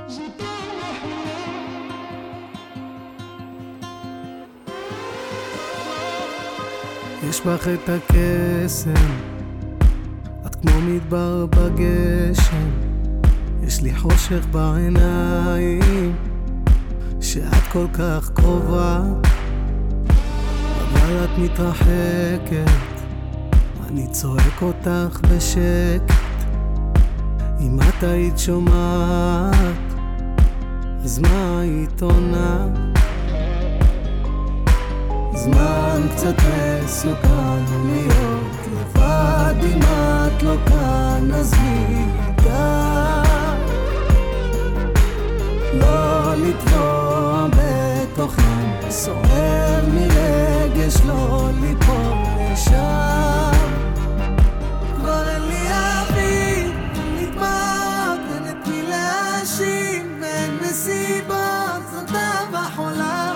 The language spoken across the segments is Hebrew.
יש בך את הקסם, את כמו מדבר בגשם, יש לי חושך בעיניים שאת כל כך קרובה, אבל את מתרחקת, אני צועק אותך בשקט. אם את היית שומעת, אז מה היית עונה? זמן קצת מסוכן להיות לבד, אם את לא כאן אז מי ידע? לא לטבוע בתוך ים סוער מרגש, לא ליפול לשם. כבר אין לי אוויר, נדמעות, אין את מי להאשים, ואין מסיבות, זאת אהבה חולה,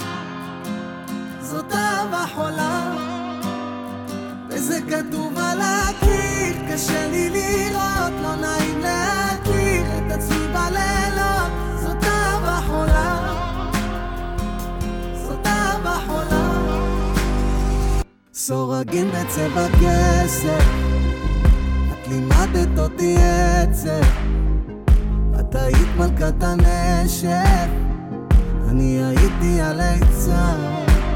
זאת אהבה חולה, וזה כתוב על הקיר, קשה לי לראות, לא נעים להכיר את עצמי בלילות. זאת אהבה חולה, זאת אהבה חולה. סורגים בצבע כסף, את לימדת אותי עצב, את היית מלכת הנשף, אני הייתי הליצן.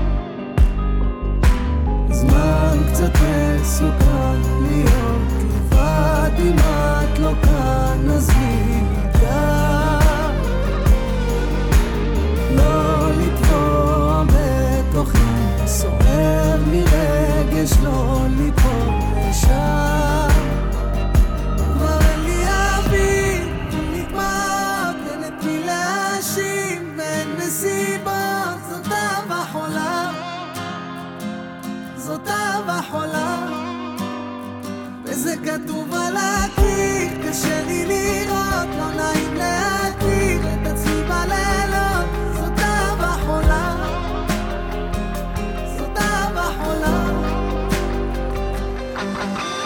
זמן קצת מסוכן להיות לבד, אם את לא כאן אז מי ידע? לא לטבוע בתוך ים סוער מרגש, לא ליפול לשם. כבר אין לי אוויר, נדמעות, אין את מי להאשים, ואין מסיבות, זאת אהבה חולה, זאת אהבה חולה, וזה כתוב על הקיר, קשה לי לראות, לא נעים להכיר את עצמי בלילות. זאת אהבה חולה, זאת אהבה חולה.